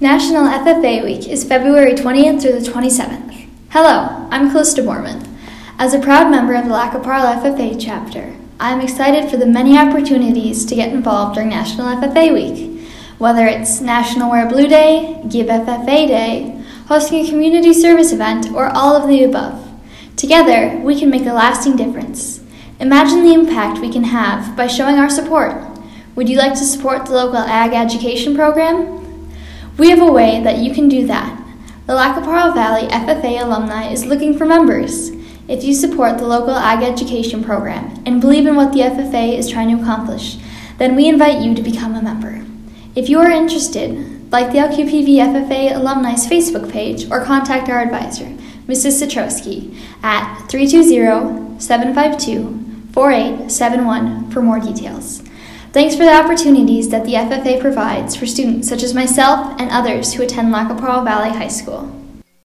National FFA Week is February 20th through the 27th. Hello, I'm Callista Borman. As a proud member of the Lac qui Parle FFA chapter, I am excited for the many opportunities to get involved during National FFA Week. Whether it's National Wear Blue Day, Give FFA Day, hosting a community service event, or all of the above. Together, we can make a lasting difference. Imagine the impact we can have by showing our support. Would you like to support the local Ag Education program? We have a way that you can do that. The Lac qui Parle Valley FFA alumni is looking for members. If you support the local Ag Education program and believe in what the FFA is trying to accomplish, then we invite you to become a member. If you are interested, like the LQPV FFA alumni's Facebook page or contact our advisor, Mrs. Citrowski, at 320-752-4871 for more details. Thanks for the opportunities that the FFA provides for students such as myself and others who attend Lac qui Parle Valley High School.